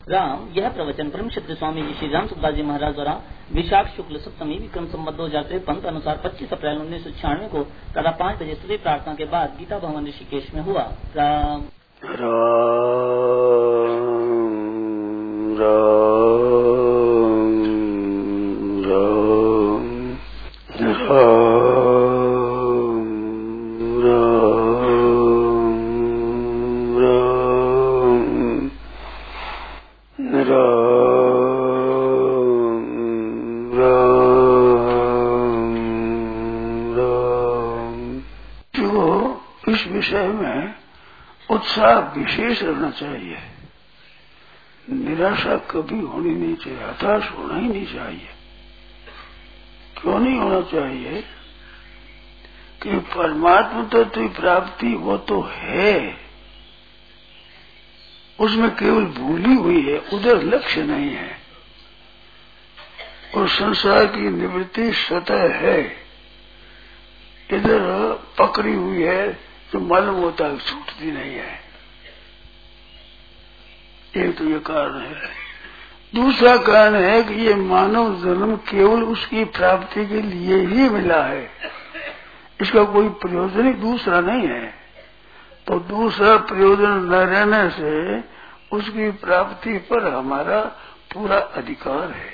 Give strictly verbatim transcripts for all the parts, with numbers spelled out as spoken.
राम। यह प्रवचन परम क्षत्रिय स्वामी जी श्री राम सुखदास जी महाराज द्वारा विशाख शुक्ल सप्तमी विक्रम संवत दो हजार तिरपन अनुसार पच्चीस अप्रैल उन्नीस सौ छियानवे को प्रातः पाँच बजे स्तुति प्रार्थना के बाद गीता भवन ऋषिकेश में हुआ। राम उत्साह विशेष रहना चाहिए। निराशा कभी होनी नहीं चाहिए, हताश होना ही नहीं चाहिए। क्यों नहीं होना चाहिए? कि परमात्मा तत्व की प्राप्ति वो तो है, उसमें केवल भूली हुई है, उधर लक्ष्य नहीं है। और संसार की निवृत्ति स्वतः है, इधर पकड़ी हुई है तो मालूम होता है छूटती नहीं है। एक तो ये कारण है। दूसरा कारण है कि ये मानव जन्म केवल उसकी प्राप्ति के लिए ही मिला है, इसका कोई प्रयोजन ही दूसरा नहीं है। तो दूसरा प्रयोजन न रहने से उसकी प्राप्ति पर हमारा पूरा अधिकार है।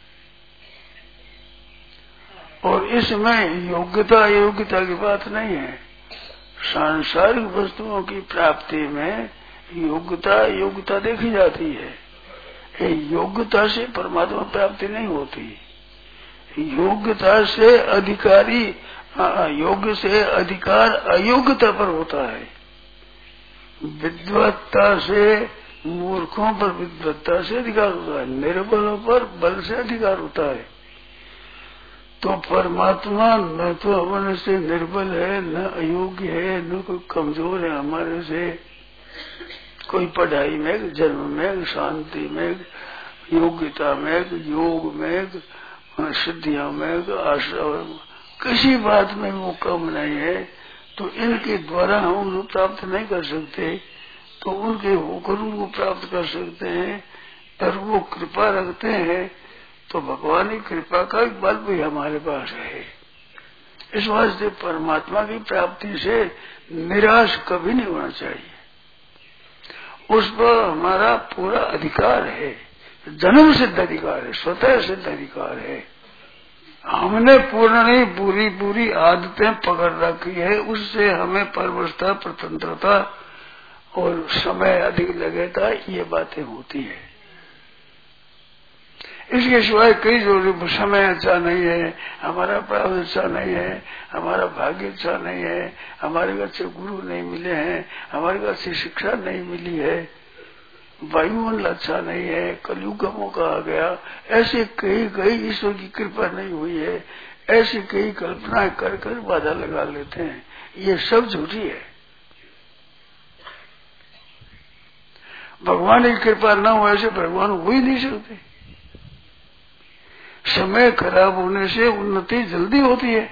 और इसमें योग्यता अयोग्यता की बात नहीं है। सांसारिक वस्तुओं की प्राप्ति में योग्यता योग्यता देखी जाती है। योग्यता से परमात्मा प्राप्ति नहीं होती। योग्यता से अधिकारी योग्य से अधिकार अयोग्यता पर होता है। विद्वत्ता से मूर्खों पर विद्वत्ता से अधिकार होता है, निर्बलों पर बल से अधिकार होता है। तो परमात्मा न तो हमारे से निर्बल है, न अयोग्य है, न कोई कमजोर है हमारे से। कोई पढ़ाई में, जन्म में, शांति में, योग्यता में, योग में, सिद्धियों में, आशा, किसी बात में वो कम नहीं है। तो इनके द्वारा हम उनको प्राप्त नहीं कर सकते, तो उनके होकर उनको प्राप्त कर सकते हैं। और वो कृपा रखते हैं तो भगवान की कृपा का बल भी हमारे पास है। इस वास्ते परमात्मा की प्राप्ति से निराश कभी नहीं होना चाहिए। उस पर हमारा पूरा अधिकार है, जन्म सिद्ध अधिकार है, स्वतः सिद्ध अधिकार है। हमने पूर्ण नहीं पूरी पूरी आदतें पकड़ रखी है, उससे हमें परवशता, स्वतंत्रता और समय अधिक लगेगा, ये बातें होती है। इसके सिवाय कई जो समय अच्छा नहीं है, हमारा प्राप्त अच्छा नहीं है, हमारा भाग्य अच्छा नहीं है, हमारे अच्छे गुरु नहीं मिले हैं, हमारे अच्छी शिक्षा नहीं मिली है, वायुमंडल अच्छा नहीं है, कलयुग का मौका आ गया, ऐसे कई कई ईश्वर की कृपा नहीं हुई है, ऐसी कई कल्पनाएं कर कर बाधा लगा लेते हैं। ये सब झूठी है। भगवान की कृपा न हो ऐसे भगवान हो ही नहीं सकते। समय खराब होने से उन्नति जल्दी होती है,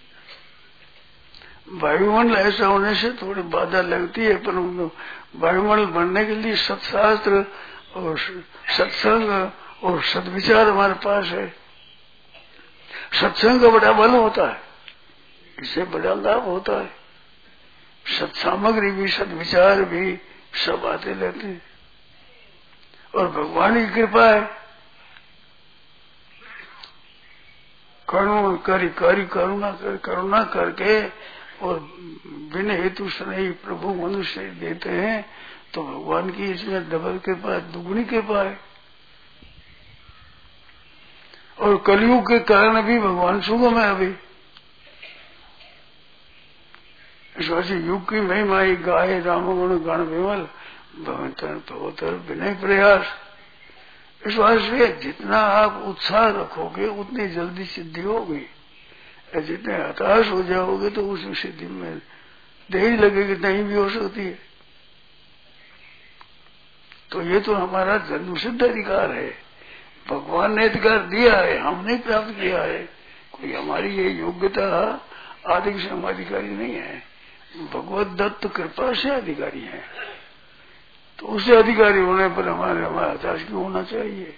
वायुमंडल ऐसा होने से थोड़ी बाधा लगती है। पर वायुमंडल बनने के लिए सत्शास्त्र और सत्संग और सद्विचार हमारे पास है। सत्संग का बड़ा बल होता है, इससे बड़ा लाभ होता है। सत्सामग्री भी, सद्विचार भी सब आते रहते हैं। और भगवान की कृपा है। करुणा करी करी करुणा कर करुणा करके और बिना हेतु स्नेही प्रभु मनुष्य देते हैं, तो भगवान की इसमें डबल कृपा, दुगनी कृपा है। और कलयुग के कारण भी भगवान सुगम है। अभी इस वजह युग की महिमा ही गाये राम गुण गण विमल भवंतर भवतर विनय प्रयास। इस वास्ते जितना आप उत्साह रखोगे उतनी जल्दी सिद्धि होगी, जितने हताश हो जाओगे तो उस सिद्धि में देरी लगेगी, नहीं भी हो सकती है। तो ये तो हमारा जन्म सिद्ध अधिकार है, भगवान ने अधिकार दिया है, हमने प्राप्त किया है। कोई हमारी ये योग्यता आदि से हम अधिकारी नहीं है, भगवत दत्त कृपा से अधिकारी है। तो उससे अधिकारी होने पर हमारे हमारा हताश क्यों होना चाहिए?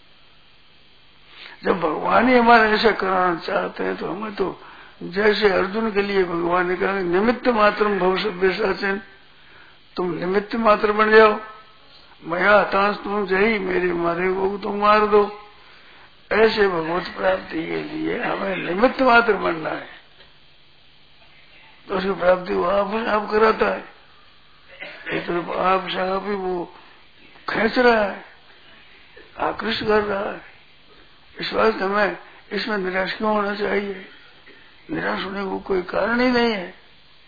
जब भगवान ही हमारे ऐसा कराना चाहते हैं तो हमें तो जैसे अर्जुन के लिए भगवान ने कहा निमित्त मात्र भविष्य साचन, तुम निमित्त मात्र बन जाओ, मया हताश तुम जही, मेरे मारे को तुम मार दो। ऐसे भगवत प्राप्ति के लिए हमें निमित्त मात्र बनना है, तो उसकी प्राप्ति वो आप आप कराता है। एक तरफ आप साहब ही वो खींच रहा है, आकृष्ट कर रहा है। इस बात हमें इसमें निराश क्यों होना चाहिए? निराश होने को कोई कारण ही नहीं है।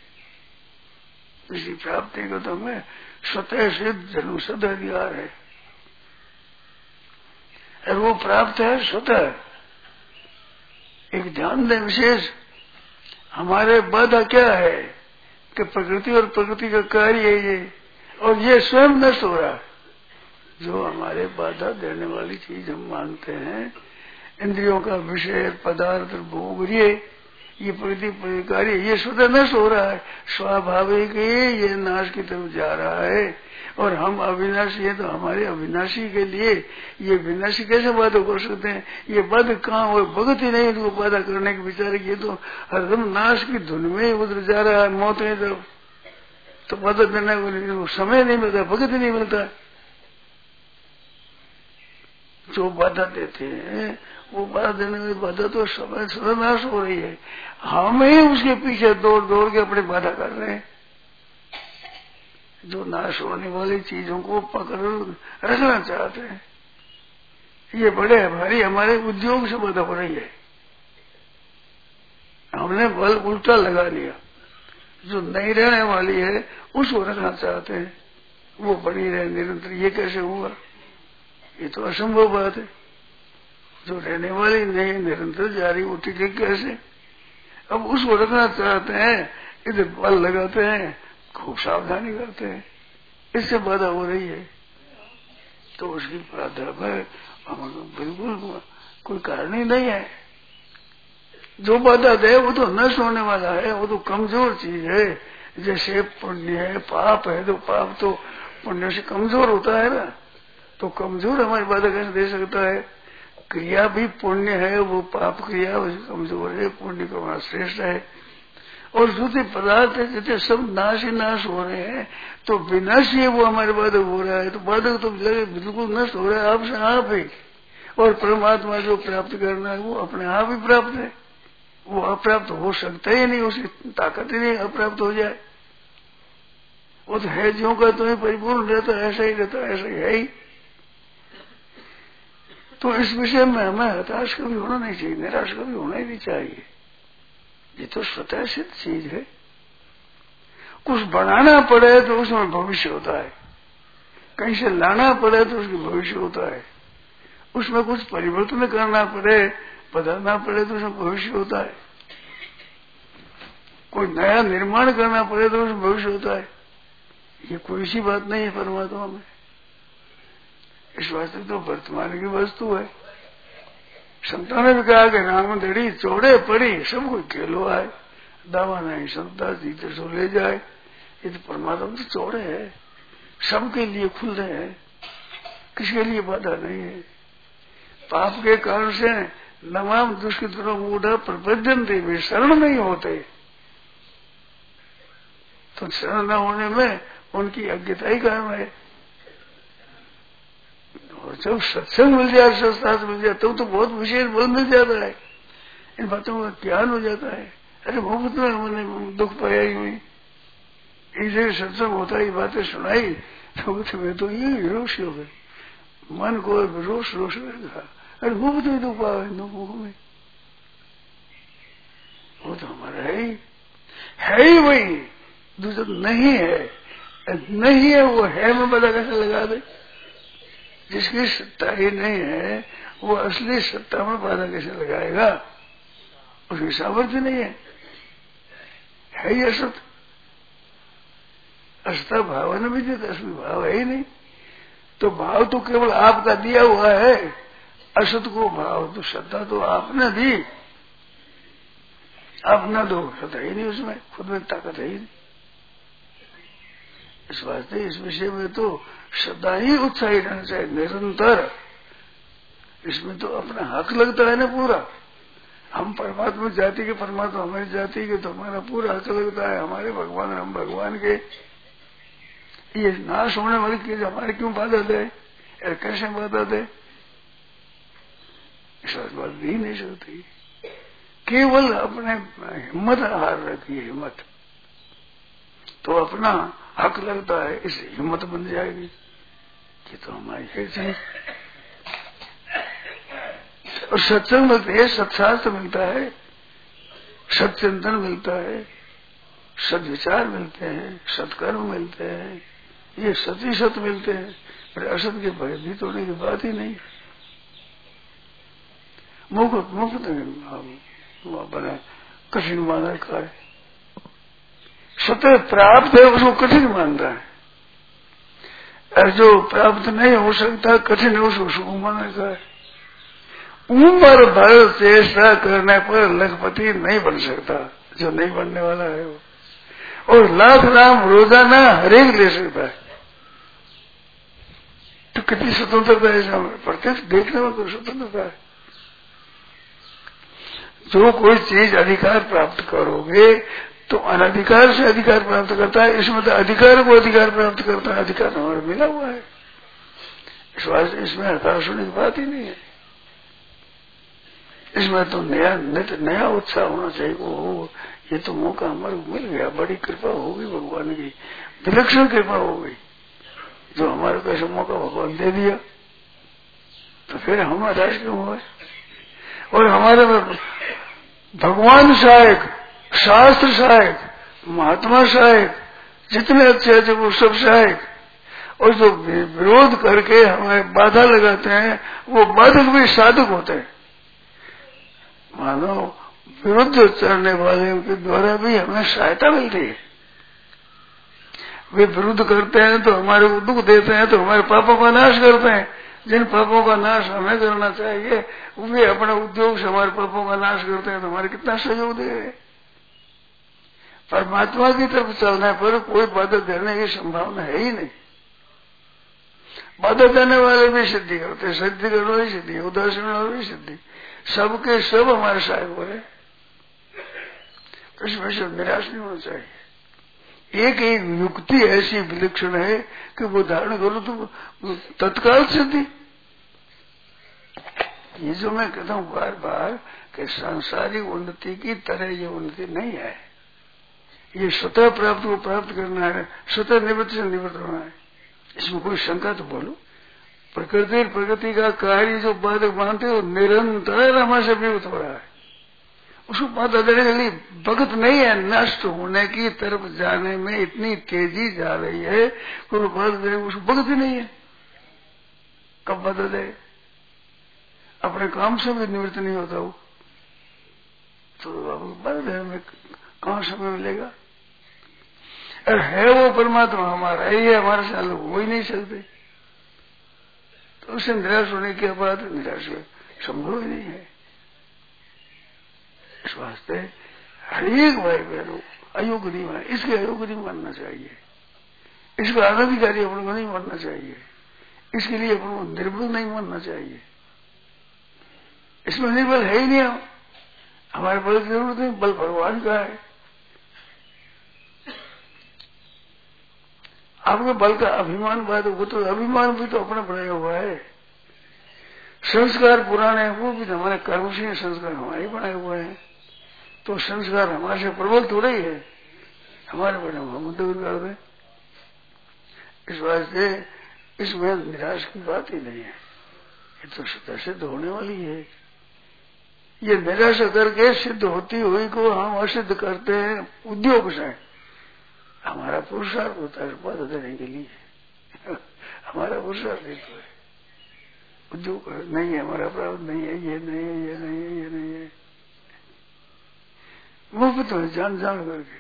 इसी प्राप्ति को तो हमें स्वतः सिद्ध जन्मसिद्ध अधिकार है, और वो प्राप्त है स्वतः। एक ध्यान दें विशेष, हमारे बाधा क्या है कि प्रकृति और प्रकृति का कार्य है ये, और ये स्वयं नष्ट हो रहा है। जो हमारे बाधा देने वाली चीज हम मानते हैं, इंद्रियों का विषय पदार्थ भोग, ये ये प्रकृति कार्य, ये स्वतः नष्ट हो रहा है। स्वाभाविक ये नाश की तरफ जा रहा है, और हम अविनाशी है, तो हमारे अविनाशी के लिए ये विनाशी कैसे बाधा कर सकते हैं? ये बाधा कहाँ हो, भगत ही नहीं उनको बाधा करने के विचार किए, तो हरदम नाश की धुन में ही उधर जा रहा है। मौत है तब तो बाधा देने को समय नहीं मिलता, भगत ही नहीं मिलता। जो बाधा देते हैं वो बाधा देने वाली बाधा तो समय सदा नाश हो रही है, हम ही उसके पीछे दौड़ दौड़ के अपनी बाधा कर रहे हैं। जो नाश होने वाली चीजों को पकड़ रखना चाहते हैं, ये बड़े भारी हमारे उद्योग से बाधा हो रही है। हमने बल उल्टा लगा लिया, जो नहीं रहने वाली है उसको रखना चाहते हैं, वो बनी रहे निरंतर। ये कैसे हुआ? ये तो असंभव बात है। जो रहने वाली नहीं निरंतर जारी वो टिके कैसे? अब उसको रखना चाहते हैं, इधर बल लगाते हैं, खूब सावधानी करते हैं, इससे बाधा हो रही है। तो उसकी बाधा पर बिल्कुल कोई कारण ही नहीं है। जो बाधा दे वो तो नष्ट होने वाला है, वो तो कमजोर चीज है। जैसे पुण्य है पाप है, तो पाप तो पुण्य से कमजोर होता है ना, तो कमजोर हमारी बाधा कैसे दे सकता है? क्रिया भी पुण्य है, वो पाप क्रिया कमजोर है, पुण्य का श्रेष्ठ है। और दूसरे पदार्थ है जैसे सब नाश ही नाश हो रहे हैं, तो विनाशी है वो हमारे बाधक हो रहा है, तो बाधक तो बिल्कुल नष्ट हो रहा है आपसे आप ही। और परमात्मा जो प्राप्त करना है वो अपने आप ही प्राप्त है, वो अप्राप्त हो सकता ही नहीं, उसकी ताकत ही नहीं अप्राप्त हो जाए। वो तो है ज्यों का तो ही परिपूर्ण रहता है, ऐसा ही रहता है, ऐसा ही है ही। तो इस विषय में हमें हताश कभी होना नहीं चाहिए, निराश कभी होना ही नहीं चाहिए। ये तो स्वतः सिद्ध चीज है। कुछ बनाना पड़े तो उसमें भविष्य होता है, कहीं से लाना पड़े तो उसकी भविष्य होता है, उसमें कुछ परिवर्तन करना पड़े बदलना पड़े तो उसमें भविष्य होता है, कोई नया निर्माण करना पड़े तो उसमें भविष्य होता है। ये कोई सी बात नहीं है परमात्मा में। इस वास्ते तो वर्तमान की वस्तु है। संतों ने भी कहा कि राम दड़ी चौड़े पड़ी सब कोई खेलो आए, दावा नहीं संता जीते सो ले जाए। ये तो परमात्मा तो चौड़े है, सबके लिए खुल रहे हैं, किसी के लिए बाधा नहीं है। पाप के कारण से नमाम दुष्कृतों मूढ़ा प्रबंधन थे, वे शरण नहीं होते, तो शरण न होने में उनकी अज्ञता ही कारण है। और जब सत्संग मिल जाए, संस्था मिल जाए, तब तो, तो बहुत विशेष बल मिल जाता है, इन बातों का ज्ञान हो जाता है। अरे मुफ्त में मैंने दुख पाया ही हुई, इसे सत्संग होता ही बातें सुनाई तो तुम्हें तो ये रोश हो गए, मन को रोश रोश कर अरे मुफ्त में दुख पाओ दुख में, वो तो हमारा है ही है ही वही, दूसरा नहीं है। नहीं है वो है में बता कैसे लगा दे? जिसकी सत्ता ही नहीं है वो असली सत्ता में बाधा कैसे लगाएगा? उसकी सामर्थ्य नहीं है, है ही असत। असता भाव ने भी देता, असली भाव है ही नहीं। तो भाव तो केवल आपका दिया हुआ है, असत को भाव तो सत्ता तो आपने दी, आप न दो, सत्ता ही नहीं उसमें, खुद में ताकत है ही नहीं। इस वास्ते इस विषय में तो सदा ही उत्साही रहना चाहिए, निरंतर। इसमें तो अपना हक लगता है ना पूरा। हम परमात्मा जाति के, परमात्मा हमारी जाति के, तो हमारा पूरा हक लगता है। हमारे भगवान, हम भगवान के। ये नाश होने वाली चीज हमारे क्यों बाधा दे, कैसे बाधा दे? इस बात दी नहीं सकती। केवल अपने हिम्मत हार रखी है, हिम्मत तो अपना हक लगता है, इस हिम्मत बन जाएगी कि तो हमारी कैसे। और सत्संग मिलते है, सत्शास्त्र मिलता है, सत्चिंतन मिलता है, सद्विचार मिलते हैं, सत्कर्म मिलते हैं, ये सत ही सत मिलते हैं। पर असत के भयभीत होने की बात ही नहीं। मुफ्त मुफ्त बना कठिन मान रखा है। सत्य प्राप्त है उसको कठिन मानता है, और जो प्राप्त नहीं हो सकता, कठिन है, उसको सुख मान रखा है। उम्र भर चेष्टा करने पर लखपति नहीं बन सकता, जो नहीं बनने वाला है वो। और लाख नाम रोजाना हरेक ले सकता है। तो कितनी स्वतंत्रता है इसमें, प्रत्यक्ष देखने में कोई स्वतंत्रता है। जो कोई चीज अधिकार प्राप्त करोगे तो अनधिकार से अधिकार प्राप्त करता है, इसमें तो अधिकार को अधिकार प्राप्त करता है, अधिकार हमारा मिला हुआ है। इस वास्ते इसमें हताश होने की बात ही नहीं है। इसमें तो नया नित नया उत्साह होना चाहिए। वो ये तो मौका हमारे को मिल गया, बड़ी कृपा होगी भगवान की, विलक्षण कृपा होगी जो हमारे को ऐसा मौका भगवान दे दिया। तो फिर हम हताश क्यों हुए? और हमारे में भगवान सहायक, शास्त्र सहायक, महात्मा सहायक, जितने अच्छे अच्छे वो सब सहायक। और जो विरोध करके हमें बाधा लगाते हैं वो बाधक भी साधक होते हैं। मानो विरुद्ध चलने वाले के द्वारा भी हमें सहायता मिलती है। वे विरुद्ध करते हैं तो हमारे को दुख देते हैं, तो हमारे पापों का नाश करते हैं। जिन पापों का नाश हमें करना चाहिए वे अपने उद्योग से हमारे पापों का नाश करते हैं, तो हमारे कितना सहयोग दे रहे। परमात्मा की तरफ चलने पर कोई बाधा देने की संभावना है ही नहीं। बाधा देने वाले भी सिद्धि करते, सिद्धि करने वाली सिद्धि, उदासीन वाली सिद्धि, सबके सब हमारे सहायक हो रहे। इसमें से निराश नहीं होना चाहिए। एक एक युक्ति ऐसी विलक्षण है कि वो धारण करो तो तत्काल सिद्धि। ये जो मैं कहता हूँ बार बार कि सांसारिक उन्नति की तरह ये उन्नति नहीं है। ये स्वतः प्राप्त को प्राप्त करना है, स्वतः निवृत्त से निवृत्त होना है। इसमें कोई शंका तो बोलो। प्रकृति प्रगति का कार्य जो बाधक मानते हो निरंतर हमारे से विरुद्ध हो रहा है। उसको बाधा देने के लिए वक्त नहीं है। नष्ट होने की तरफ जाने में इतनी तेजी जा रही है, कोई बाधा देने उसको वक्त ही नहीं है। कब बाधा दे? अपने काम से भी निवृत्त नहीं होता वो, तो अब बाधा देने में कहाँ समय मिलेगा? और है वो परमात्मा हमारा, ये हमारे साथ हो ही नहीं सकते। तो उससे निराश होने की बात निराश संभव ही नहीं है। इस वास्ते हरेक भाई बहनों अयोग्य नहीं माना, इसके अयोग्य नहीं मानना चाहिए। इसको अनधिकारी अपन को नहीं मानना चाहिए। इसके लिए अपन को निर्बल नहीं मानना चाहिए। इसमें निर्बल है ही नहीं। हम हमारे बल की जरूरत नहीं, बल भगवान का है। आपके बल का अभिमान बात वो तो अभिमान भी तो अपना बनाया हुआ है। संस्कार पुराने हैं, वो भी हमारे कर्म से संस्कार हमारे बनाए हुए हैं। तो संस्कार हमारे से प्रबल थोड़ा ही है, हमारे बने हम दूर कर दें। इस वास्ते इसमें निराश की बात ही नहीं है। ये तो सदा सिद्ध होने वाली है। ये निराशा करके सिद्ध होती हुई को हम असिद्ध करते हैं उद्योग से। हमारा पुरुषार्थ होता है बाधा देने के लिए। हमारा पुरुषार्थ ही तो है, उद्योग नहीं है, हमारा प्राप्त नहीं है, ये नहीं है, ये नहीं है, ये नहीं है। मुफ्त है, जान जान करके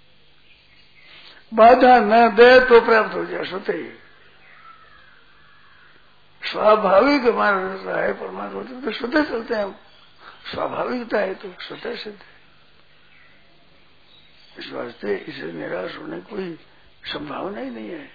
बाधा न दे तो प्राप्त हो जाए स्वतः ही। स्वाभाविक हमारा रहता है परमात्मा तो स्वतः चलते हैं हम। स्वाभाविकता है तो स्वतः सिद्ध है। इस वास्ते इसे निराश होने कोई संभावना ही नहीं है।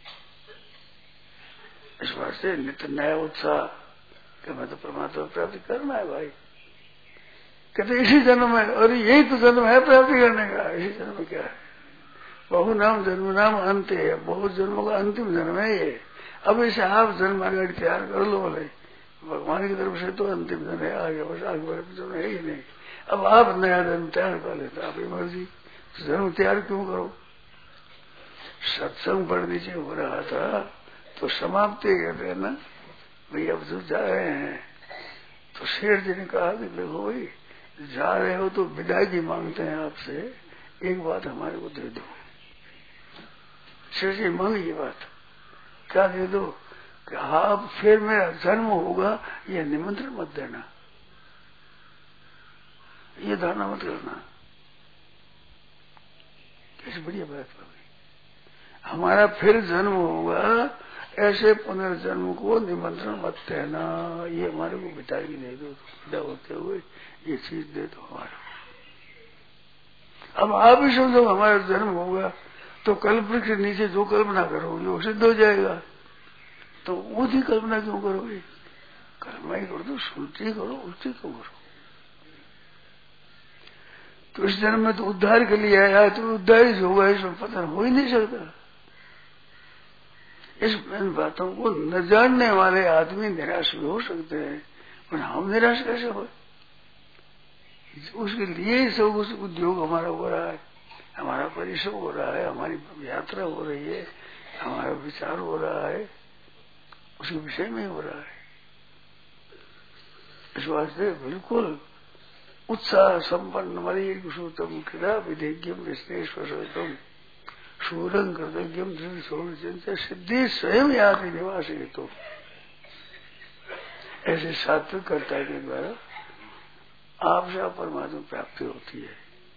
इस बात से नित्य नया उत्साह कि मैं तो परमात्मा प्राप्ति करना है भाई। कहते इसी जन्म में, और यही तो जन्म है प्राप्ति करने का। इसी जन्म में क्या है, बहु नाम जन्म नाम अंत है, बहुत जन्मों का अंतिम जन्म है ये। अब इसे आप जन्म आगे तैयार कर लो बोले, भगवान की तरफ से तो अंतिम जन्म है, आगे बस आगे बढ़ जन्म है ही नहीं। अब आप नया जन्म तैयार कर लेते, आपकी मर्जी, तो जन्म तैयार क्यों करो। सत्संग पढ़ने से हो रहा था तो समाप्ति कहते हैं ना भाई, अब जो जा रहे हैं तो शेठ जी ने कहा कि देखो भाई जा रहे हो तो विदाई मांगते हैं आपसे, एक बात हमारे को दे दो। शेठ जी मांगी ये बात, क्या दे दो कि आप फिर मेरा जन्म होगा ये निमंत्रण मत देना, ये धारणा मत करना। कैसी बढ़िया बात होगी, हमारा फिर जन्म होगा ऐसे पुनर्जन्म को निमंत्रण मत देना, ये हमारे को बिताई दे दो, विदा होते हुए ये चीज दे दो हमारे। अब आप ही समझो हमारा जन्म होगा तो कल्प के नीचे जो कल्पना करोगे वो सिद्ध हो जाएगा, तो उसी कल्पना क्यों करोगे। कल्पना ही करो तो सुनती करो, उल्टी क्यों करो। तो इस जन्म में तो उद्धार के लिए आया तो उद्धार ही होगा, इसमें पतन हो ही नहीं सकता। इस बातों को न जानने वाले आदमी निराश भी हो सकते हैं, पर हम निराश कैसे हो। उसके लिए सब कुछ उद्योग हमारा हो रहा है, हमारा परिश्रम हो रहा है, हमारी यात्रा हो रही है, हमारा विचार हो रहा है, उसके विषय में हो रहा है। इस वास्ते बिल्कुल उत्साह संपन्न मरी कुशोतम क्रीड़ा विधेयम विश्लेषम शूरं कृतज्ञम दृढ़ सोच सिद्धि स्वयं याति निवास है। तो ऐसे सात्विक कर्ता के द्वारा आपसे परमात्मा प्राप्ति होती है।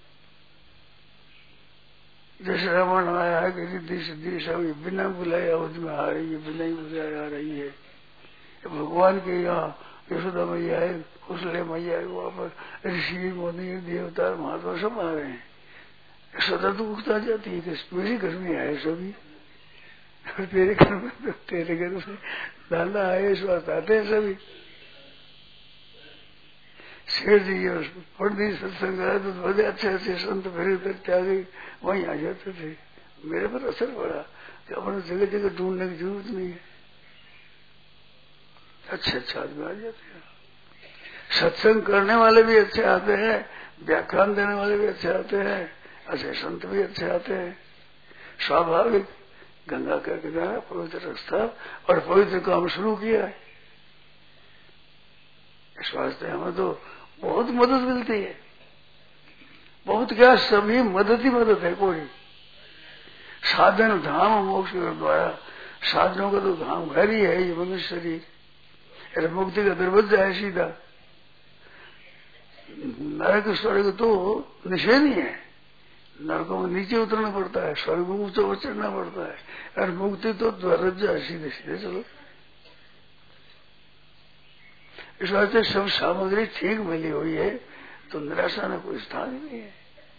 जैसे रमन आया है कि रिद्धि सिद्धि सब बिना बुलाए अवधि में आ रही है, बिना ही बुलाए आ रही है। भगवान के यहाँ यशोदा मैया है, कुशले मैया है, वहां पर ऋषि मुनि देवता महात्मा सब आ रहे हैं। सदा तो उगता जाती है कि मेरे घर में आए सभी, तेरे घर में तो तेरे घर में दादा आए, इस बात आते हैं सभी। शेर जी पंडित सत्संग आए तो बड़े अच्छे अच्छे संत फिर उधर त्यागी वहीं आ जाते थे। मेरे पर असर पड़ा कि अपने जगह जगह ढूंढने की जरूरत नहीं है, अच्छे अच्छे आदमी आ जाते हैं। सत्संग करने वाले भी अच्छे आते हैं, व्याख्यान देने वाले भी अच्छे आते हैं, अच्छे संत भी अच्छे आते हैं। स्वाभाविक गंगा का किनारा पवित्र रास्ता और पवित्र काम शुरू किया है। इस वास्ते हमें तो बहुत मदद मिलती है, बहुत क्या सभी मदद ही मदद है। कोई साधन धाम मोक्ष के द्वारा साधनों का तो धाम घर ही है ये मनुष्य शरीर, अरे मुक्ति का दरवाजा है सीधा। नरक स्वर्ग तो निषेध ही है, नरकों में नीचे उतरना पड़ता है, स्वर्ग में ऊंचा चढ़ना पड़ता है, और मुक्ति तो दरवाजा है सीधे सीधे चलो। इस वास्ते सब सामग्री ठीक मिली हुई है तो निराशा में कोई स्थान ही नहीं है।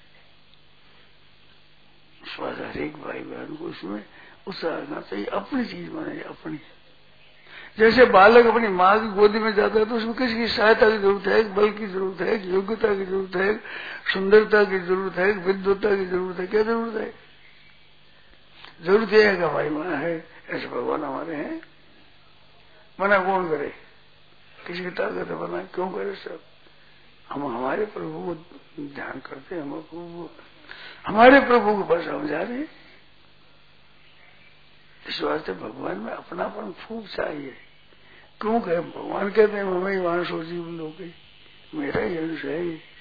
इस वास्ते हर एक भाई बहन को इसमें उत्साह आना चाहिए, अपनी चीज माने अपनी। जैसे बालक अपनी माँ की गोदी में जाता है तो उसमें किसकी सहायता की जरूरत है, बल की जरूरत है, योग्यता की जरूरत है, सुंदरता की जरूरत है, विद्वता की जरूरत है। क्या जरूरत है? जरूरत यह है कि हमारी माँ है, ऐसे भगवान हमारे हैं। मना कौन करे, किसी की ताकत है बना क्यों करे सब। हम हमारे प्रभु को ध्यान करते हैं, हम प्रभु हमारे प्रभु के पास हम जा रहे हैं। इस वास्ते भगवान में अपनापन खूब चाहिए। क्यों कहे भगवान कहते हैं हमें ही वहां सोची लोग मेरा ही अंश है,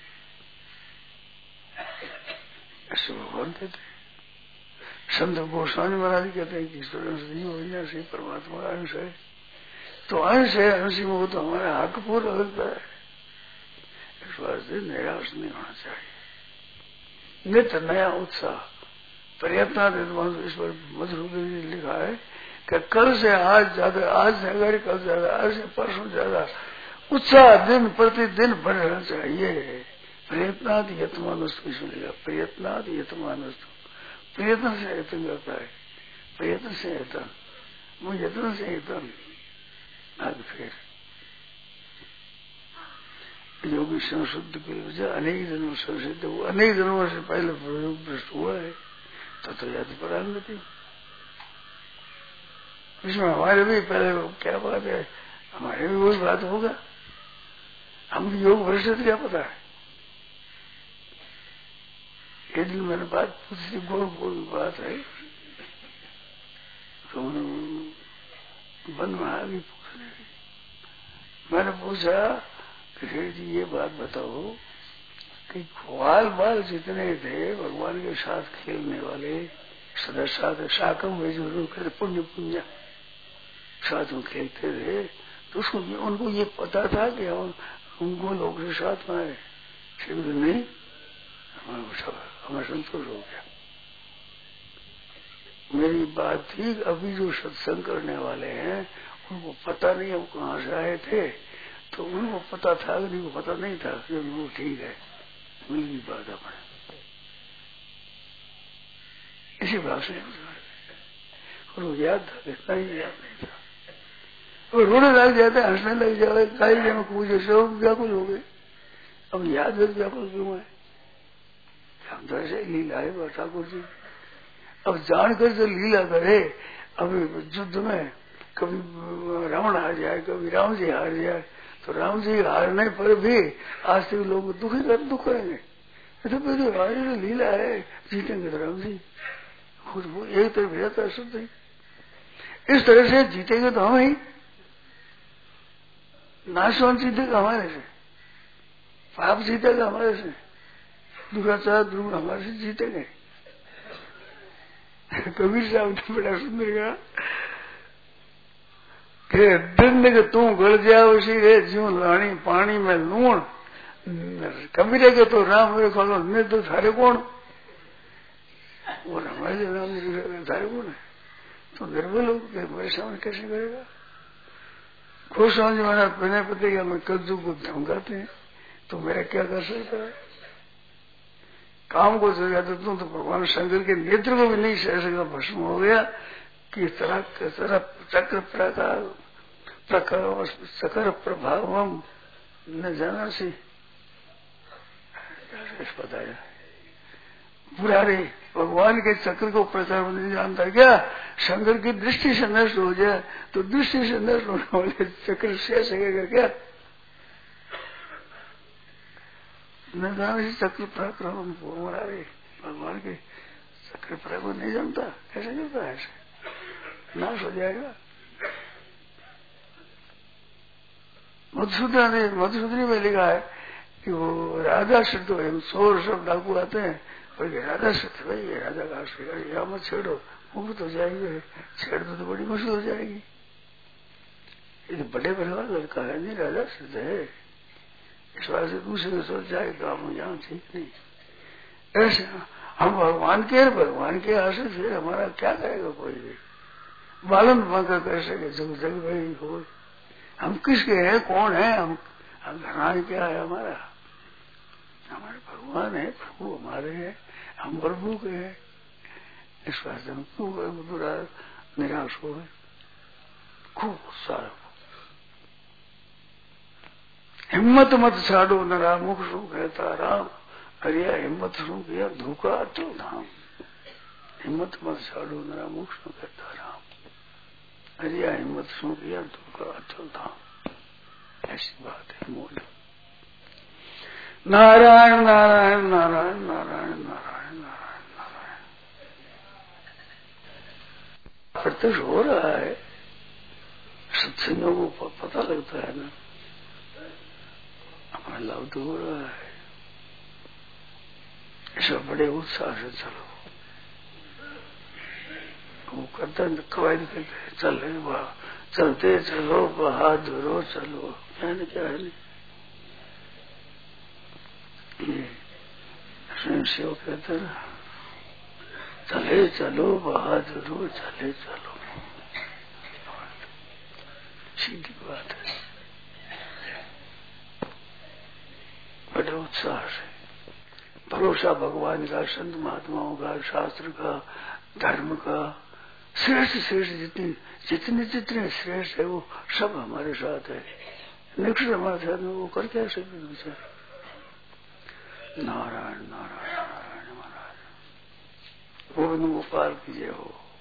ऐसे भगवान कहते हैं। संत गोस्वामी महाराज कहते हैं कि ईश्वर अंश नहीं हो या से परमात्मा का अंश है, तो अंश है, अंश में वो तो हमारा हक पूरा होता है। इस वास्ते निराश नहीं होना चाहिए, नित्य नया उत्साह प्रयत्न। इस पर मधुर ने लिखा है कि कल से आज ज्यादा, आज से अगर कल ज्यादा, आज से परसों ज्यादा उत्साह दिन प्रतिदिन बढ़ना चाहिए। प्रयत्नादि यतमानस्तु, इसमें लिखा प्रयत्नादि यतमानस्तु, प्रयत्न से यत्न करता है, प्रयत्न से यत्न, वो यत्न से यत्न आगे फिर योगी संशुद्ध के वजह अनेक जन्मों से सिद्ध हुआ, अनेक जन्मों से पहले भ्रष्ट हुआ है तो तो याद परांगति। इसमें हमारे भी पहले क्या बात है, हमारे भी वही बात होगा। हम योग भ्रष्ट क्या पता है। एक दिन मैंने बात पूछी, गोल गोल बात है, तो वन में आ गई पूछने। मैंने पूछा कि जी ये बात बताओ कि ग्वाल बाल जितने थे भगवान के साथ खेलने वाले सदा साथ शाकम में जो लोग कहते पुण्य पुण्य साथ में खेलते थे, तो उसको उनको ये पता था कि हम उनको लोग के साथ में आए। नहीं, हमें संतोष हो गया। मेरी बात थी, अभी जो सत्संग करने वाले हैं उनको पता नहीं हम कहाँ से आए थे, तो उनको पता था, उनको पता नहीं था कि वो ठीक है, मिल गई बात अपने इसी बात से। और वो याद था, इतना ही याद नहीं था। वो रोने लग जाते, हंसने लग जाते, कई जन पूछे सब व्याकुल हो गए। अब याद है व्याकुल क्यों है, हम तो ऐसे लीला है ठाकुर जी। अब जानकर जो लीला करे, अभी युद्ध में कभी रावण हार जाए, कभी राम जी हार जाए, तो राम जी हारने पर भी आज तक लोग दुखी कर दुख करेंगे। तो फिर हमारी जो लीला है, जीतेंगे तो राम जी खुद वो एक तरफ रहता है शुद्ध ही। इस तरह से जीतेंगे तो हम ही, नाशवान जीतेगा हमारे से, पाप जीतेगा हमारे से, दुराचार ध्रुव हमारे से जीतेंगे। कबीर साहब ने बड़ा सुंदर कहा कि दंड के तू गल जा उसी रे ज्यों लानी पानी में लूण। कबीर के तो राम मेरे खोलो नहीं तो थारे कौन, वो हमारे राम थारे कौन है। तो निर्बल हो मेरे सामने कैसे करेगा। खुश हो जमाना पहने पते कि मैं कद्दू को धमकाते हैं, तो मेरा क्या कर सकता है। काम को चल जाता तू तो भगवान शंकर के नेत्र को भी नहीं सह सकता, भस्म हो गया कि तरह तरह चक्र प्रकार प्रकार चक्र प्रभाव न जाना सी बताया। बुरारे भगवान के चक्र को प्रचार नहीं जानता क्या, शंकर की दृष्टि से नष्ट हो जाए तो दृष्टि से नष्ट होने वाले चक्र से सकेगा क्या। न जाने से चक्र पराक्रम बुरारे भगवान के चक्र पराक्रम नहीं जानता, कैसे जानता है, ऐसे नाश हो जाएगा। मधुसूदन ने मधुसूदनी में लिखा है कि वो राजा सिद्ध हो, सौ सब डाकू आते हैं, भाई राजा सिद्ध, भाई ये राजा का आश्रय या मत छेड़ो, मुक्त हो जाएगी, छेड़ दो तो बड़ी मुश्किल हो जाएगी। ये तो बड़े परिवार लड़का है, नहीं राजा सिद्ध है, इस बात से दूसरे को सोच जाए काम यहाँ ठीक नहीं। ऐसे हम भगवान के भगवान के आश्रय से हमारा क्या करेगा कोई भी, बालन मगर कर सके जग जग भाई हो। हम किसके हैं, कौन है, हम हम घराने क्या है हमारा, हमारे भगवान है, प्रभु हमारे हैं, हम प्रभु के हैं। इस बात से हम क्यों बुरा निराश हो गए, खूब उत्साह। हिम्मत मत छाड़ो नरा मुख सु कहता राम, अरिया हिम्मत सु किया धोखा अटल धाम। हिम्मत मत छाड़ो नरा मुख सु कहता राम, अरिया हिम्मत सु किया धोखा अटल धाम। ऐसी बात है मूल। नारायण नारायण नारायण नारायण नारायण नारायण नारायण प्रत्यक्ष हो रहा है, सत्संगों को पता लगता है ना, हमारा लाभ तो हो रहा है। ऐसा बड़े उत्साह से चलो, वो करता है कवायद करते चल रहे वहां, चलते चलो बहादुरो चलो, क्या नहीं क्या है नहीं। स्वयं सेव कहते ना, चले चलो बहादुरो चले चलो, सीधी बात है। बड़े उत्साह से भरोसा भगवान का, संत महात्माओं का, शास्त्र का, धर्म का, श्रेष्ठ श्रेष्ठ जितनी जितने जितने श्रेष्ठ है वो सब हमारे साथ है। नेक्स्ट हमारे साथ में वो कर क्या सकते विचार। नारायण नारायण नारायण महाराज गोविंद गोपाल की जय हो।